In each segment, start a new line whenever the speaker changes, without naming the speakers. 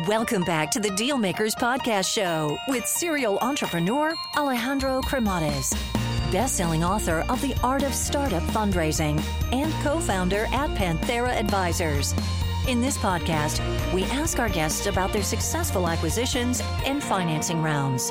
Welcome back to the Dealmakers Podcast Show with serial entrepreneur Alejandro Cremades, best-selling author of The Art of Startup Fundraising and co-founder at Panthera Advisors. In this podcast, we ask our guests about their successful acquisitions and financing rounds.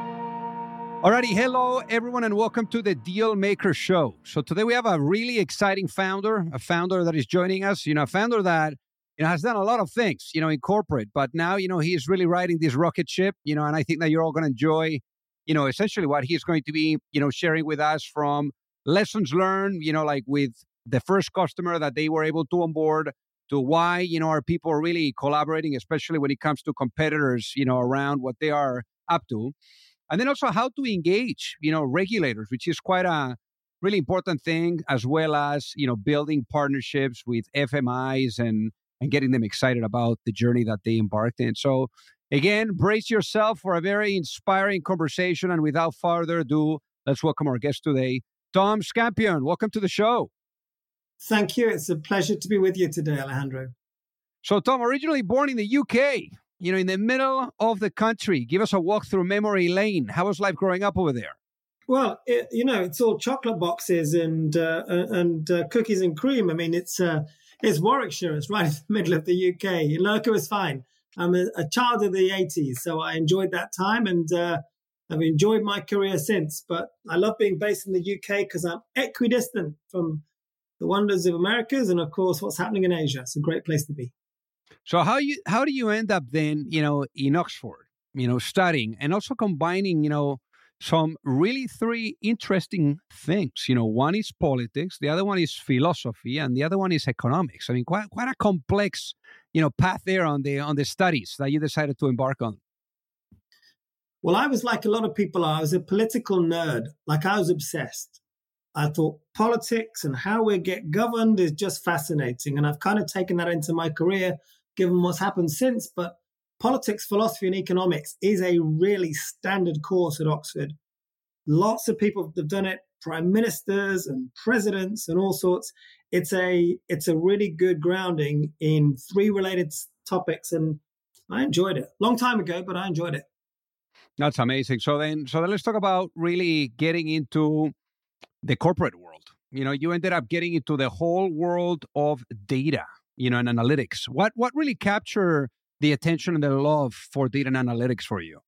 Alrighty, hello everyone and welcome to the Dealmakers Show. So today we have a really exciting founder, a founder that is joining us, a founder that has done a lot of things, in corporate, but now, he's really riding this rocket ship, and I think that you're all going to enjoy, essentially what he's going to be, sharing with us from lessons learned, like with the first customer that they were able to onboard to why, our people are really collaborating, especially when it comes to competitors, around what they are up to. And then also how to engage, regulators, which is quite a really important thing, as well as, building partnerships with FMIs and getting them excited about the journey that they embarked in. So again, brace yourself for a very inspiring conversation. And without further ado, let's welcome our guest today, Tom Scampion. Welcome to the show.
Thank you. It's a pleasure to be with you today, Alejandro. So
Tom, originally born in the UK, in the middle of the country. Give us a walk through memory lane. How was life growing up over there?
Well, it's all chocolate boxes and cookies and cream. I mean, it's Warwickshire. It's right in the middle of the UK. Look, it was fine. I'm a child of the 80s, so I enjoyed that time and I've enjoyed my career since. But I love being based in the UK because I'm equidistant from the wonders of Americas and, of course, what's happening in Asia. It's a great place to be.
So how do you end up then, in Oxford, studying and also combining, some really three interesting things. One is politics, the other one is philosophy, and the other one is economics. I mean, quite a complex, path there on the studies that you decided to embark on.
Well, I was like a lot of people are. I was a political nerd. Like I was obsessed. I thought politics and how we get governed is just fascinating. And I've kind of taken that into my career, given what's happened since. But politics, philosophy, and economics is a really standard course at Oxford. Lots of people have done it, prime ministers and presidents and all sorts. It's a really good grounding in three related topics, and I enjoyed it. Long time ago, but I enjoyed it.
That's amazing. So then let's talk about really getting into the corporate world. You ended up getting into the whole world of data, and analytics. What really captured the attention and the love for data and analytics for you?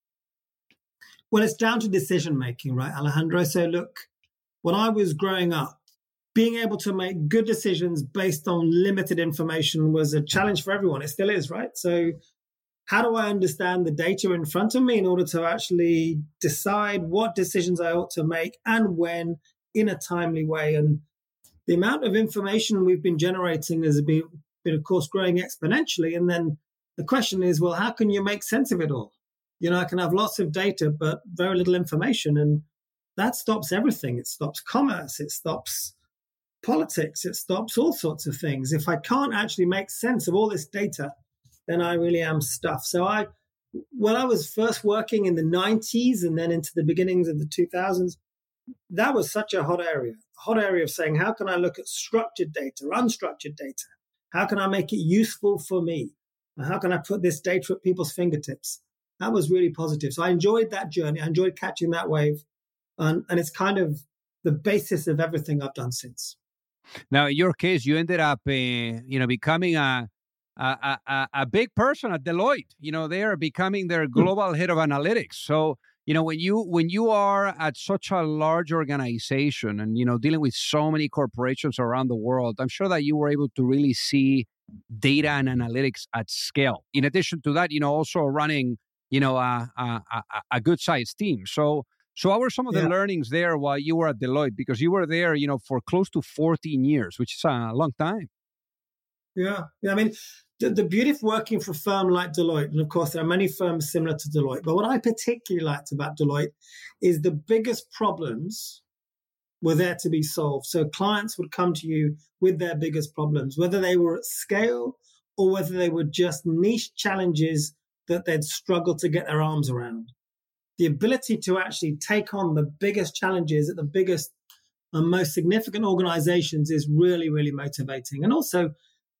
Well, it's down to decision making, right, Alejandro? So look, when I was growing up, being able to make good decisions based on limited information was a challenge for everyone. It still is, right? So how do I understand the data in front of me in order to actually decide what decisions I ought to make and when in a timely way? And the amount of information we've been generating has been, of course, growing exponentially. And then the question is, well, how can you make sense of it all? I can have lots of data, but very little information. And that stops everything. It stops commerce. It stops politics. It stops all sorts of things. If I can't actually make sense of all this data, then I really am stuffed. So when I was first working in the 90s and then into the beginnings of the 2000s, that was such a hot area of saying, how can I look at structured data, unstructured data? How can I make it useful for me? How can I put this data at people's fingertips? That was really positive. So I enjoyed that journey. I enjoyed catching that wave. And it's kind of the basis of everything I've done since.
Now, in your case, you ended up, becoming a big person at Deloitte. They are becoming their global head of analytics. So, when you are at such a large organization and, dealing with so many corporations around the world, I'm sure that you were able to really see data and analytics at scale. In addition to that, also running, a good sized team. So what were some of the learnings there while you were at Deloitte? Because you were there, for close to 14 years, which is a long time.
Yeah. I mean, the beauty of working for a firm like Deloitte, and of course there are many firms similar to Deloitte, but what I particularly liked about Deloitte is the biggest problems were there to be solved. So clients would come to you with their biggest problems, whether they were at scale or whether they were just niche challenges that they'd struggled to get their arms around. The ability to actually take on the biggest challenges at the biggest and most significant organizations is really, really motivating. And also,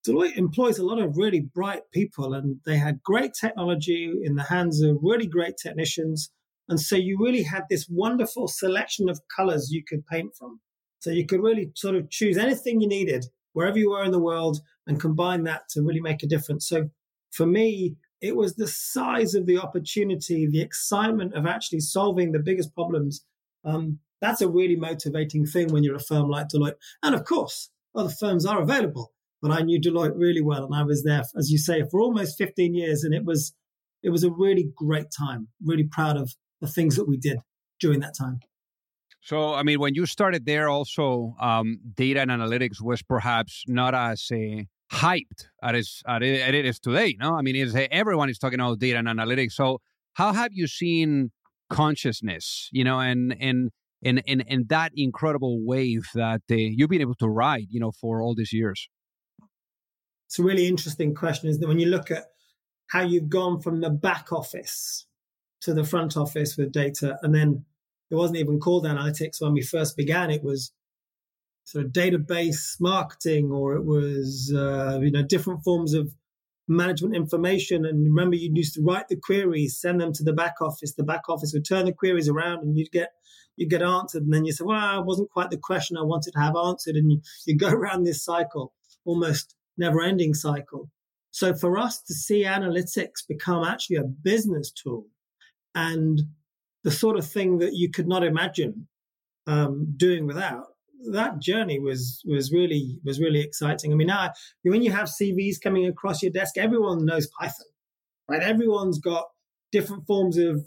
Deloitte employs a lot of really bright people, and they had great technology in the hands of really great technicians. And so you really had this wonderful selection of colors you could paint from. So you could really sort of choose anything you needed, wherever you were in the world, and combine that to really make a difference. So for me, it was the size of the opportunity, the excitement of actually solving the biggest problems. That's a really motivating thing when you're a firm like Deloitte. And of course, other firms are available. But I knew Deloitte really well, and I was there, as you say, for almost 15 years, and it was a really great time. Really proud of the things that we did during that time.
So, I mean, when you started there, also data and analytics was perhaps not as hyped as it is today. No, I mean, everyone is talking about data and analytics. So, how have you seen consciousness, and that incredible wave that you've been able to ride, for all these years?
It's a really interesting question, isn't it? When you look at how you've gone from the back office to the front office with data, and then it wasn't even called analytics when we first began. It was sort of database marketing, or it was different forms of management information. And remember, you used to write the queries, send them to the back office. The back office would turn the queries around, and you'd get answered. And then you say, well, it wasn't quite the question I wanted to have answered. And you go around this cycle, almost never-ending cycle. So for us to see analytics become actually a business tool, and the sort of thing that you could not imagine doing without, that journey was really exciting. I mean, now when you have CVs coming across your desk, everyone knows Python, right? Everyone's got different forms of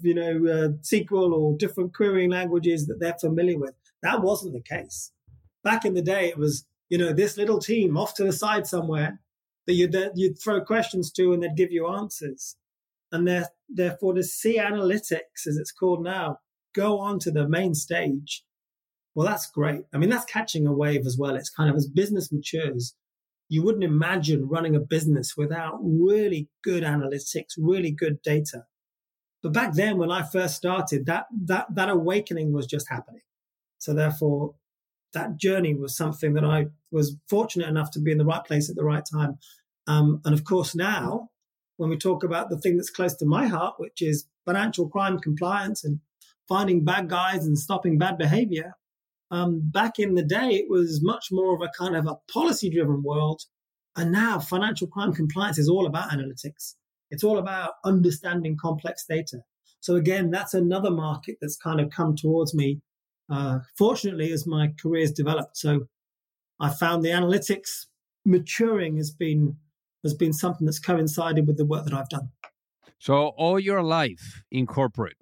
SQL or different querying languages that they're familiar with. That wasn't the case. Back in the day, it was this little team off to the side somewhere that you'd throw questions to, and they'd give you answers. And therefore, to see analytics, as it's called now, go on to the main stage, well, that's great. I mean, that's catching a wave as well. It's kind of, as business matures, you wouldn't imagine running a business without really good analytics, really good data. But back then, when I first started, that awakening was just happening. So therefore, that journey was something that I was fortunate enough to be in the right place at the right time. And of course, now, when we talk about the thing that's close to my heart, which is financial crime compliance and finding bad guys and stopping bad behavior, back in the day, it was much more of a kind of a policy-driven world. And now financial crime compliance is all about analytics. It's all about understanding complex data. So again, that's another market that's kind of come towards me, fortunately, as my career has developed. So I found the analytics maturing has been something that's coincided with the work that I've done.
So all your life in corporate,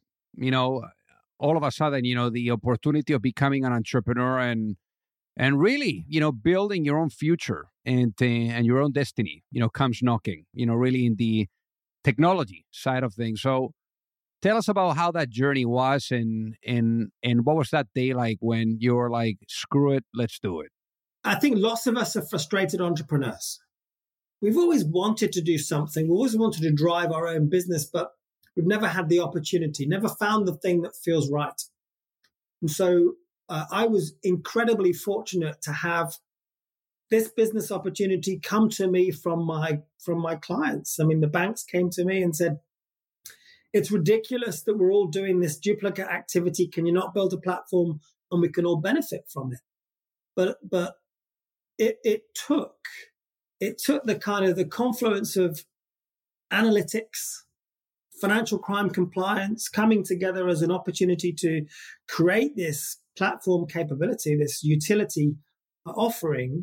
all of a sudden, the opportunity of becoming an entrepreneur and really, building your own future and your own destiny, comes knocking, really in the technology side of things. So tell us about how that journey was and what was that day like when you were like, screw it, let's do it.
I think lots of us are frustrated entrepreneurs. We've always wanted to do something. We always wanted to drive our own business, but we've never had the opportunity, never found the thing that feels right. And so I was incredibly fortunate to have this business opportunity come to me from my clients. I mean, the banks came to me and said, it's ridiculous that we're all doing this duplicate activity. Can you not build a platform and we can all benefit from it? But it took the kind of the confluence of analytics, financial crime compliance coming together as an opportunity to create this platform capability, this utility offering.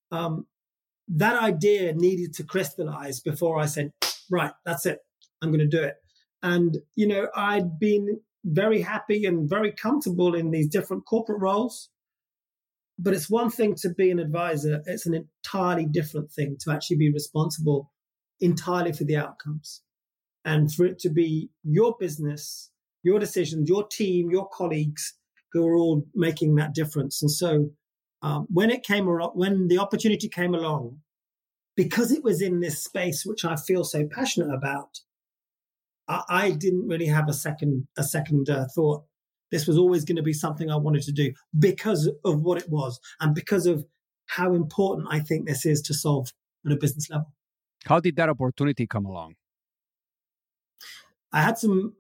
That idea needed to crystallize before I said, right, that's it. I'm going to do it. And, I'd been very happy and very comfortable in these different corporate roles. But it's one thing to be an advisor. It's an entirely different thing to actually be responsible entirely for the outcomes. And for it to be your business, your decisions, your team, your colleagues who are all making that difference. And so when the opportunity came along, because it was in this space which I feel so passionate about, I didn't really have a second thought. This was always going to be something I wanted to do because of what it was and because of how important I think this is to solve at a business level.
How did that opportunity come along?
I had some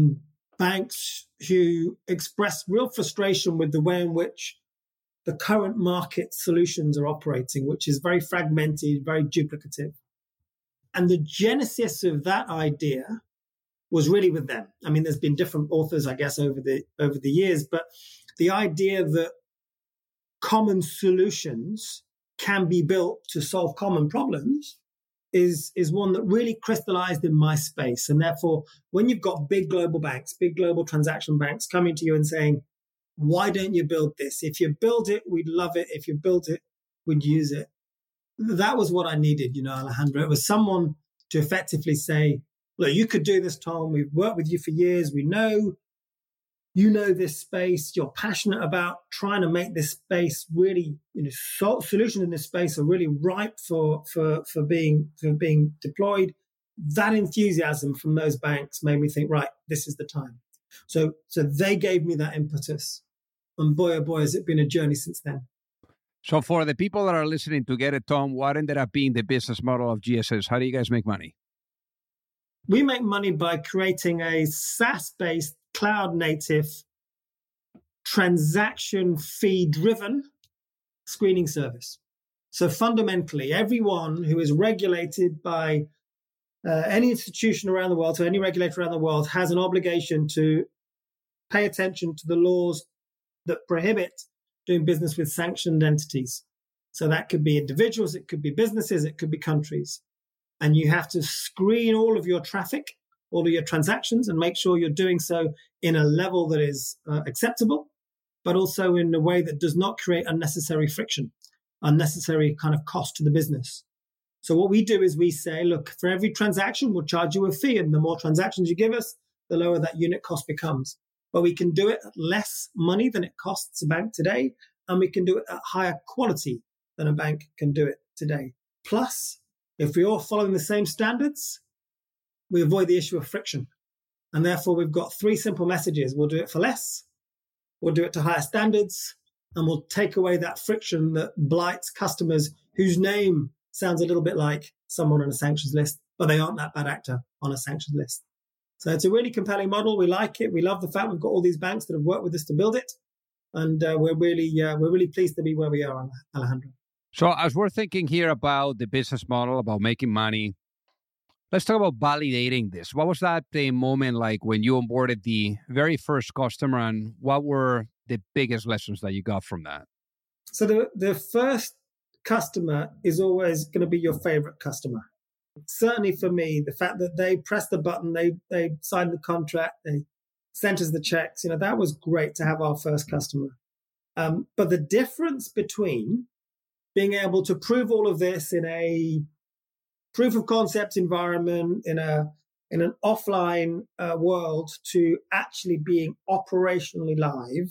banks who expressed real frustration with the way in which the current market solutions are operating, which is very fragmented, very duplicative. And the genesis of that idea was really with them. I mean, there's been different authors, I guess, over the years, but the idea that common solutions can be built to solve common problems is one that really crystallized in my space. And therefore, when you've got big global banks, big global transaction banks coming to you and saying, why don't you build this? If you build it, we'd love it. If you build it, we'd use it. That was what I needed, Alejandro. It was someone to effectively say, look, you could do this, Tom. We've worked with you for years. We know you know this space. You're passionate about trying to make this space really, solutions in this space are really ripe for being deployed. That enthusiasm from those banks made me think, right, this is the time. So they gave me that impetus. And boy, oh boy, has it been a journey since then.
So for the people that are listening to get it, Tom, what ended up being the business model of GSS? How do you guys make money?
We make money by creating a SaaS-based, cloud-native, transaction fee-driven screening service. So fundamentally, everyone who is regulated by any institution around the world, so any regulator around the world, has an obligation to pay attention to the laws that prohibit doing business with sanctioned entities. So that could be individuals, it could be businesses, it could be countries. And you have to screen all of your traffic, all of your transactions, and make sure you're doing so in a level that is acceptable, but also in a way that does not create unnecessary friction, unnecessary kind of cost to the business. So what we do is we say, look, for every transaction, we'll charge you a fee. And the more transactions you give us, the lower that unit cost becomes. But we can do it at less money than it costs a bank today. And we can do it at higher quality than a bank can do it today. Plus, if we're all following the same standards, we avoid the issue of friction. And therefore, we've got three simple messages. We'll do it for less, we'll do it to higher standards, and we'll take away that friction that blights customers whose name sounds a little bit like someone on a sanctions list, but they aren't that bad actor on a sanctions list. So it's a really compelling model. We like it. We love the fact we've got all these banks that have worked with us to build it. And we're really pleased to be where we are, Alejandro.
So as we're thinking here about the business model, about making money, let's talk about validating this. What was that moment like when you onboarded the very first customer, and what were the biggest lessons that you got from that?
So the first customer is always going to be your favorite customer. Certainly for me, the fact that they pressed the button, they signed the contract, they sent us the checks, that was great to have our first customer. But the difference between being able to prove all of this in a proof of concept environment, in an offline world, to actually being operationally live,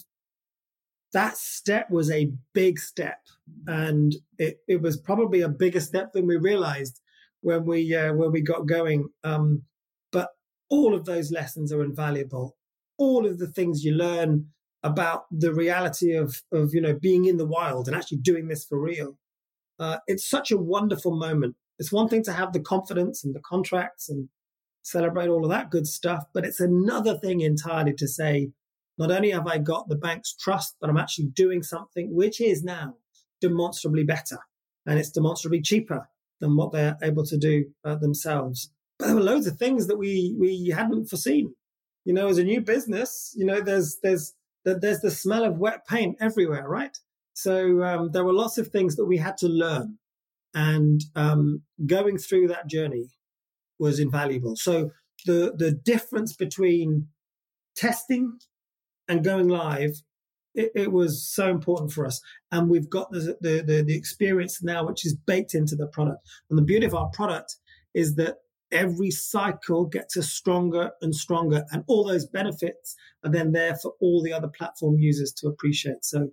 that step was a big step. And it was probably a bigger step than we realized when we got going. But all of those lessons are invaluable. All of the things you learn about the reality of being in the wild and actually doing this for real. It's such a wonderful moment. It's one thing to have the confidence and the contracts and celebrate all of that good stuff, but it's another thing entirely to say, not only have I got the bank's trust, but I'm actually doing something which is now demonstrably better, and it's demonstrably cheaper than what they're able to do themselves. But there were loads of things that we hadn't foreseen. As a new business, there's the smell of wet paint everywhere, right? So there were lots of things that we had to learn, and going through that journey was invaluable. So the difference between testing and going live, it was so important for us. And we've got the experience now, which is baked into the product. And the beauty of our product is that every cycle gets us stronger and stronger, and all those benefits are then there for all the other platform users to appreciate. So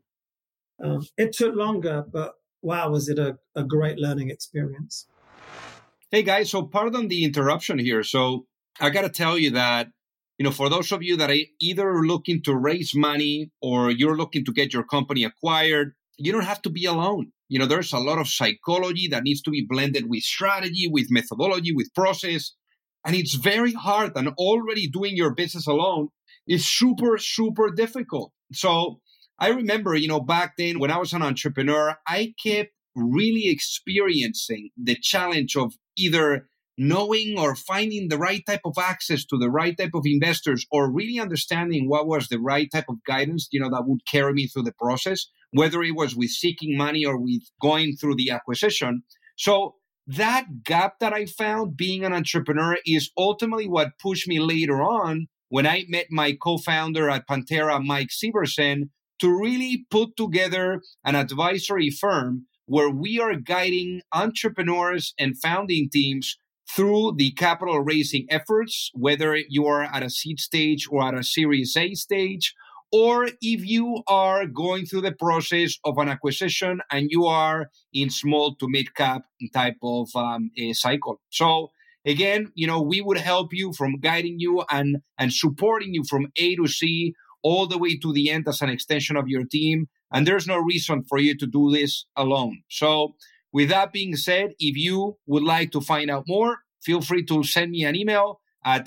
it took longer, but wow, was it a great learning experience.
Hey guys, so pardon the interruption here. So I got to tell you that, for those of you that are either looking to raise money or you're looking to get your company acquired, you don't have to be alone. there's a lot of psychology that needs to be blended with strategy, with methodology, with process. And it's very hard. And already doing your business alone is super, super difficult. So I remember, back then when I was an entrepreneur, I kept really experiencing the challenge of either knowing or finding the right type of access to the right type of investors, or really understanding what was the right type of guidance, that would carry me through the process, whether it was with seeking money or with going through the acquisition. So that gap that I found being an entrepreneur is ultimately what pushed me later on when I met my co-founder at Pantera, Mike Severson, to really put together an advisory firm where we are guiding entrepreneurs and founding teams through the capital raising efforts, whether you are at a seed stage or at a Series A stage, or if you are going through the process of an acquisition and you are in small to mid cap type of cycle. So again, we would help you from guiding you and supporting you from A to C all the way to the end as an extension of your team. And there's no reason for you to do this alone. So with that being said, if you would like to find out more, feel free to send me an email at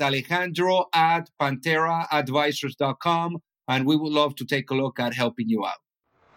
alejandro@panteraadvisors.com, and we would love to take a look at helping you out.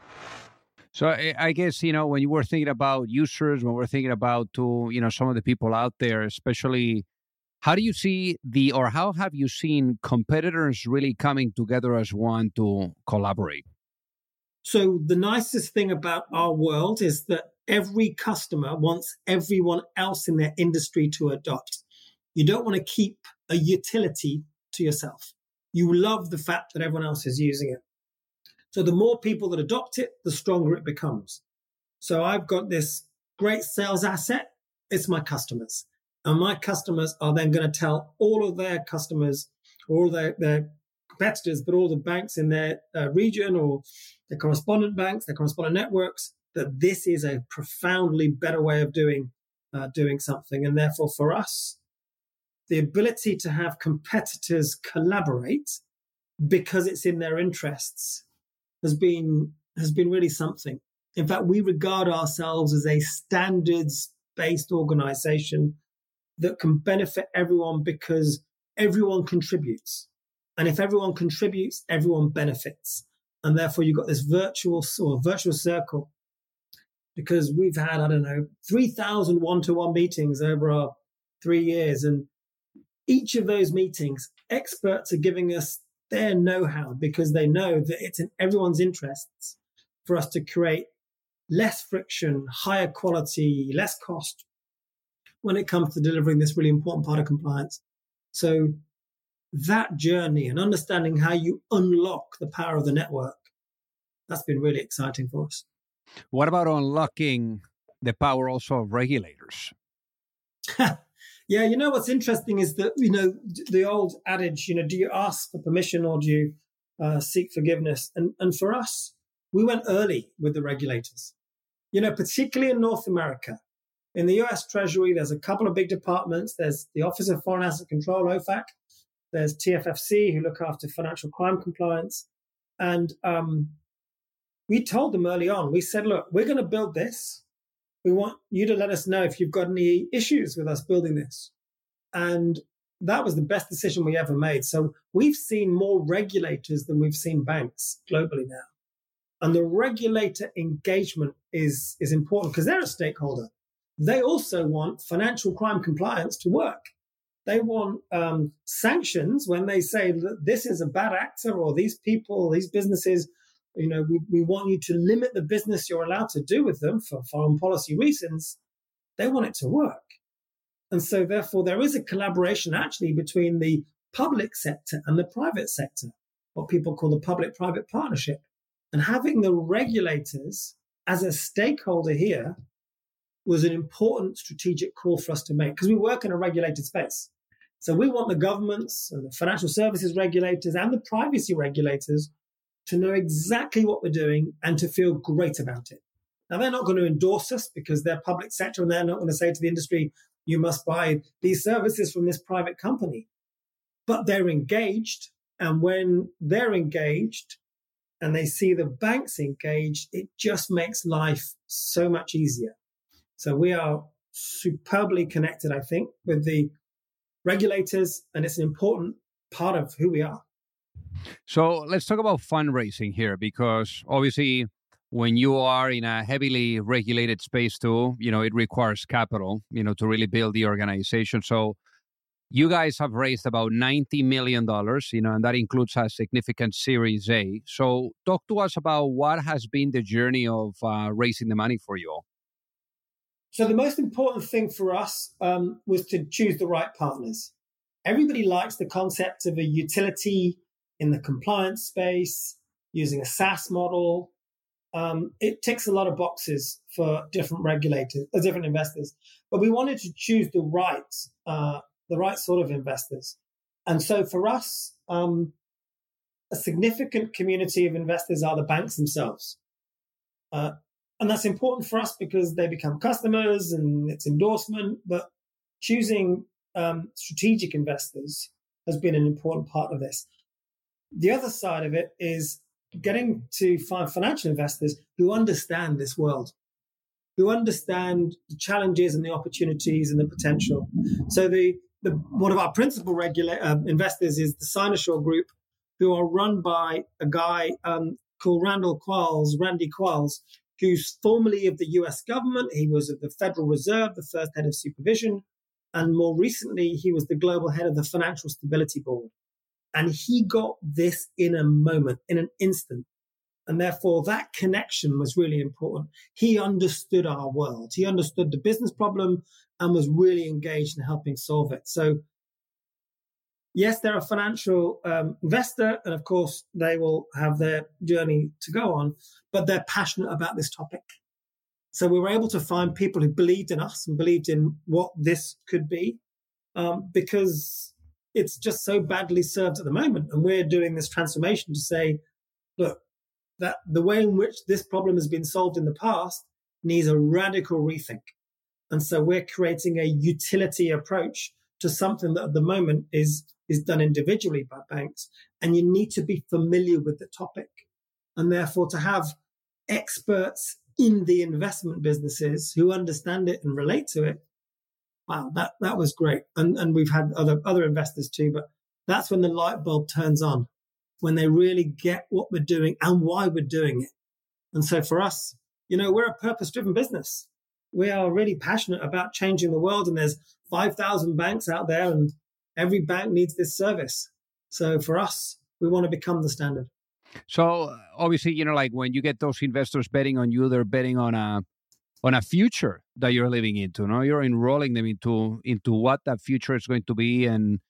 So I guess, when you were thinking about users, when we're thinking about some of the people out there, especially, how do you see how have you seen competitors really coming together as one to collaborate?
So the nicest thing about our world is that every customer wants everyone else in their industry to adopt. You don't want to keep a utility to yourself. You love the fact that everyone else is using it. So the more people that adopt it, the stronger it becomes. So I've got this great sales asset. It's my customers. And my customers are then going to tell all of their customers, all their competitors, but all the banks in their region or their correspondent banks, their correspondent networks, that this is a profoundly better way of doing something. And therefore, for us, the ability to have competitors collaborate because it's in their interests has been really something. In fact, we regard ourselves as a standards-based organization that can benefit everyone because everyone contributes. And if everyone contributes, everyone benefits. And therefore, you've got this virtual circle, because we've had, 3,000 one-to-one meetings over our 3 years. And each of those meetings, experts are giving us their know-how because they know that it's in everyone's interests for us to create less friction, higher quality, less cost when it comes to delivering this really important part of compliance. So that journey and understanding how you unlock the power of the network, that's been really exciting for us.
What about unlocking the power also of regulators?
Yeah, what's interesting is that, the old adage, do you ask for permission or do you seek forgiveness? And for us, we went early with the regulators, particularly in North America. In the US Treasury, there's a couple of big departments. There's the Office of Foreign Asset Control, OFAC. There's TFFC, who look after financial crime compliance. And we told them early on, we said, look, we're going to build this. We want you to let us know if you've got any issues with us building this. And that was the best decision we ever made. So we've seen more regulators than we've seen banks globally now. And the regulator engagement is important because they're a stakeholder. They also want financial crime compliance to work. They want sanctions when they say that this is a bad actor or these people, these businesses, we want you to limit the business you're allowed to do with them for foreign policy reasons. They want it to work. And so therefore there is a collaboration actually between the public sector and the private sector, what people call the public-private partnership. And having the regulators as a stakeholder here was an important strategic call for us to make because we work in a regulated space. So we want the governments and the financial services regulators and the privacy regulators to know exactly what we're doing and to feel great about it. Now, they're not going to endorse us because they're public sector and they're not going to say to the industry, you must buy these services from this private company. But they're engaged. And when they're engaged, and they see the banks engaged, it just makes life so much easier. So we are superbly connected, I think, with the regulators, and it's an important part of who we are.
So let's talk about fundraising here, because obviously when you are in a heavily regulated space too, it requires capital, to really build the organization. So you guys have raised about $90 million, and that includes a significant Series A. So talk to us about what has been the journey of raising the money for you all.
So the most important thing for us was to choose the right partners. Everybody likes the concept of a utility in the compliance space, using a SaaS model. It ticks a lot of boxes for different regulators, different investors. But we wanted to choose the right sort of investors. And so for us, a significant community of investors are the banks themselves. And that's important for us because they become customers and it's endorsement. But choosing strategic investors has been an important part of this. The other side of it is getting to find financial investors who understand this world, who understand the challenges and the opportunities and the potential. So one of our principal investors is the Sinosure Group, who are run by a guy called Randy Quarles, who's formerly of the US government. He was of the Federal Reserve, the first head of supervision. And more recently, he was the global head of the Financial Stability Board. And he got this in a moment, in an instant. And therefore, that connection was really important. He understood our world. He understood the business problem and was really engaged in helping solve it. So, yes, they're a financial investor, and of course, they will have their journey to go on, but they're passionate about this topic. So we were able to find people who believed in us and believed in what this could be, because it's just so badly served at the moment. And we're doing this transformation to say, look, that the way in which this problem has been solved in the past needs a radical rethink. And so we're creating a utility approach to something that at the moment is done individually by banks. And you need to be familiar with the topic. And therefore to have experts in the investment businesses who understand it and relate to it, wow, that was great. And we've had other investors too, but that's when the light bulb turns on, when they really get what we're doing and why we're doing it. And so for us, we're a purpose-driven business. We are really passionate about changing the world, and there's 5,000 banks out there, and every bank needs this service. So for us, we want to become the standard.
So obviously, like when you get those investors betting on you, they're betting on a future that you're living into. No, you're enrolling them into what that future is going to be, and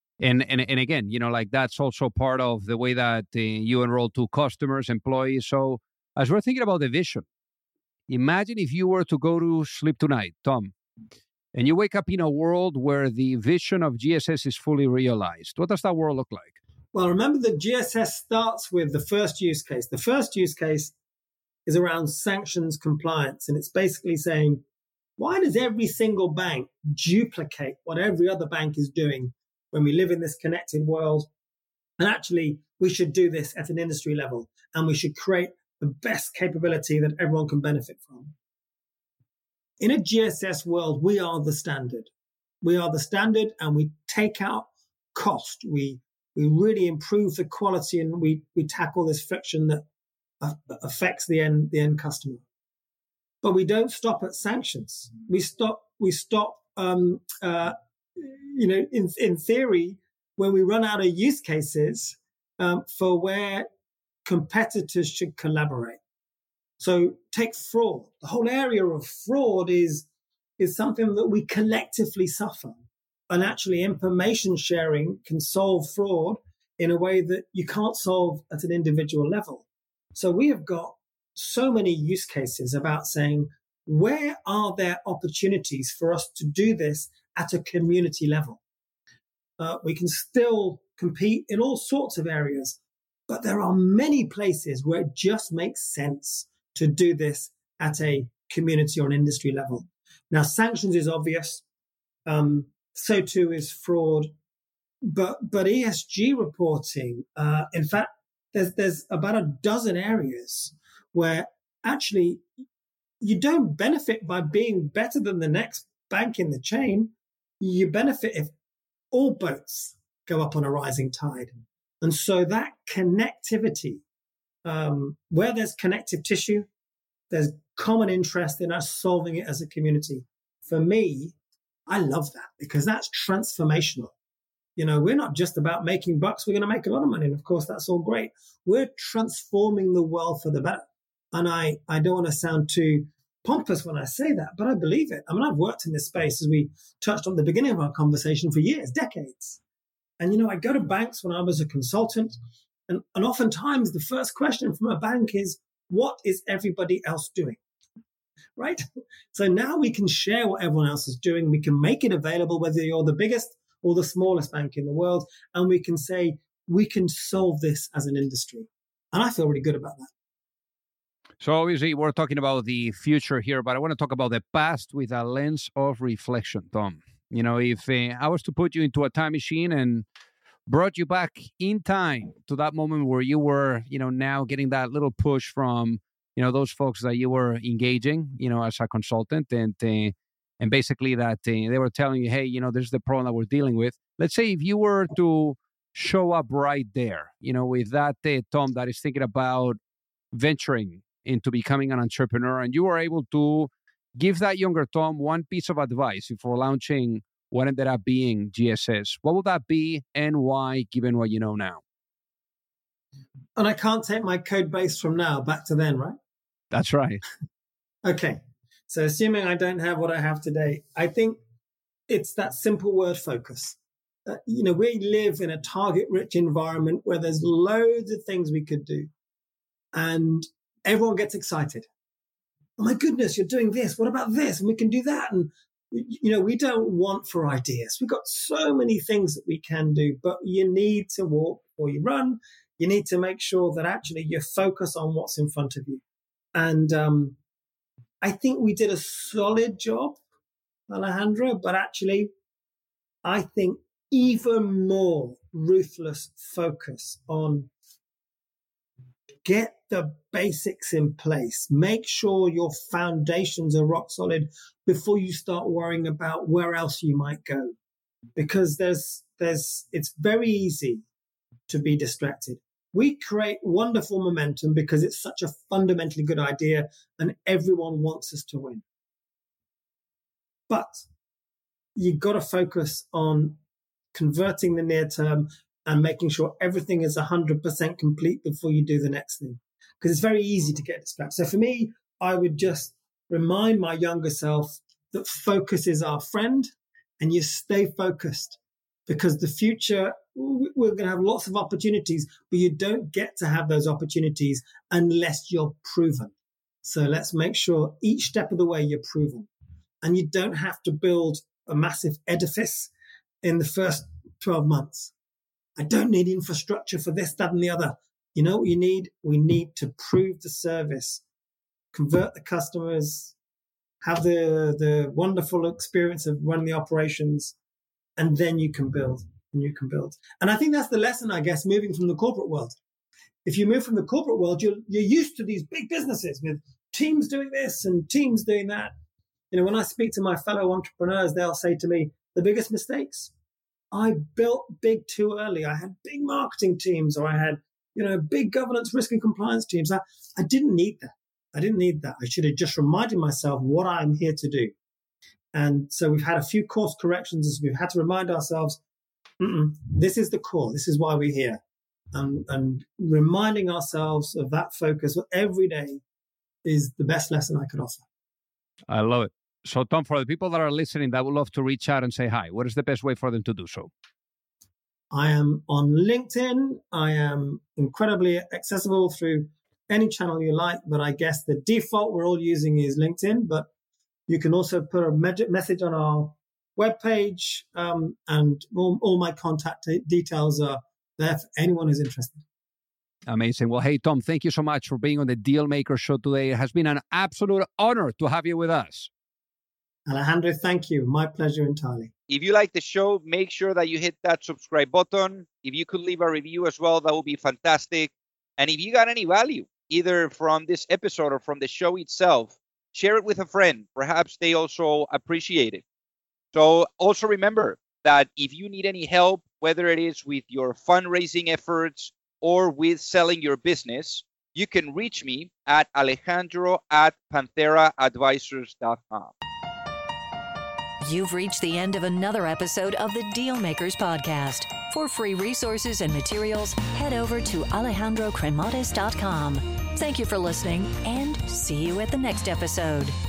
again, like that's also part of the way that you enroll to customers, employees. So as we're thinking about the vision, imagine if you were to go to sleep tonight, Tom, and you wake up in a world where the vision of GSS is fully realized. What does that world look like?
Well, remember that GSS starts with the first use case. The first use case is around sanctions compliance. And it's basically saying, why does every single bank duplicate what every other bank is doing when we live in this connected world? And actually, we should do this at an industry level, and we should create the best capability that everyone can benefit from. In a GSS world, we are the standard. We are the standard, and we take out cost. We really improve the quality, and we tackle this friction that affects the end customer. But we don't stop at sanctions. We stop. In theory, when we run out of use cases for where competitors should collaborate. So take fraud. The whole area of fraud is something that we collectively suffer. And actually information sharing can solve fraud in a way that you can't solve at an individual level. So we have got so many use cases about saying, where are there opportunities for us to do this at a community level? We can still compete in all sorts of areas, but there are many places where it just makes sense to do this at a community or an industry level. Now, sanctions is obvious. So too is fraud. But ESG reporting, in fact, there's about a dozen areas where actually you don't benefit by being better than the next bank in the chain. You benefit if all boats go up on a rising tide. And so that connectivity, where there's connective tissue, there's common interest in us solving it as a community. For me, I love that because that's transformational. We're not just about making bucks. We're going to make a lot of money. And of course, that's all great. We're transforming the world for the better. And I don't want to sound too pompous when I say that, but I believe it. I mean, I've worked in this space, as we touched on at the beginning of our conversation, for years, decades. And, I go to banks when I was a consultant. And oftentimes the first question from a bank is, what is everybody else doing? Right? So now we can share what everyone else is doing. We can make it available, whether you're the biggest or the smallest bank in the world. And we can say, we can solve this as an industry. And I feel really good about that.
So obviously we're talking about the future here, but I want to talk about the past with a lens of reflection, Tom. If I was to put you into a time machine and brought you back in time to that moment where you were, now getting that little push from, those folks that you were engaging, as a consultant, and basically that they were telling you, hey, this is the problem that we're dealing with. Let's say if you were to show up right there, with that Tom that is thinking about venturing into becoming an entrepreneur, and you were able to give that younger Tom one piece of advice before launching what ended up being GSS, what would that be and why, given what you know now?
And I can't take my code base from now back to then, right?
That's right.
Okay. So assuming I don't have what I have today, I think it's that simple word, focus. We live in a target-rich environment where there's loads of things we could do. And everyone gets excited. Oh my goodness, you're doing this. What about this? And we can do that. And, we don't want for ideas. We've got so many things that we can do, but you need to walk before you run. You need to make sure that actually you focus on what's in front of you. And I think we did a solid job, Alejandro, but actually I think even more ruthless focus on get the basics in place. Make sure your foundations are rock solid before you start worrying about where else you might go. Because it's very easy to be distracted. We create wonderful momentum because it's such a fundamentally good idea and everyone wants us to win. But you've got to focus on converting the near term and making sure everything is 100% complete before you do the next thing. Because it's very easy to get distracted. So for me, I would just remind my younger self that focus is our friend and you stay focused. Because the future, we're going to have lots of opportunities, but you don't get to have those opportunities unless you're proven. So let's make sure each step of the way you're proven. And you don't have to build a massive edifice in the first 12 months. I don't need infrastructure for this, that, and the other. You know what you need? We need to prove the service, convert the customers, have the wonderful experience of running the operations, and then you can build, and you can build. And I think that's the lesson, I guess, moving from the corporate world. If you move from the corporate world, you're used to these big businesses with teams doing this and teams doing that. You know, when I speak to my fellow entrepreneurs, they'll say to me, the biggest mistakes, I built big too early. I had big marketing teams, or I had, big governance, risk and compliance teams. I didn't need that. I should have just reminded myself what I'm here to do. And so we've had a few course corrections as we've had to remind ourselves, this is the core. This is why we're here. And reminding ourselves of that focus every day is the best lesson I could offer.
I love it. So, Tom, for the people that are listening that would love to reach out and say hi, what is the best way for them to do so?
I am on LinkedIn. I am incredibly accessible through any channel you like, but I guess the default we're all using is LinkedIn. But you can also put a message on our webpage, and all my contact details are there for anyone who's interested.
Amazing. Well, hey, Tom, thank you so much for being on the Dealmaker Show today. It has been an absolute honor to have you with us.
Alejandro, thank you. My pleasure entirely.
If you like the show, make sure that you hit that subscribe button. If you could leave a review as well, that would be fantastic. And if you got any value, either from this episode or from the show itself, share it with a friend. Perhaps they also appreciate it. So also remember that if you need any help, whether it is with your fundraising efforts or with selling your business, you can reach me at alejandro@pantheraadvisors.com.
You've reached the end of another episode of the Dealmakers Podcast. For free resources and materials, head over to alejandrocremades.com. Thank you for listening, and see you at the next episode.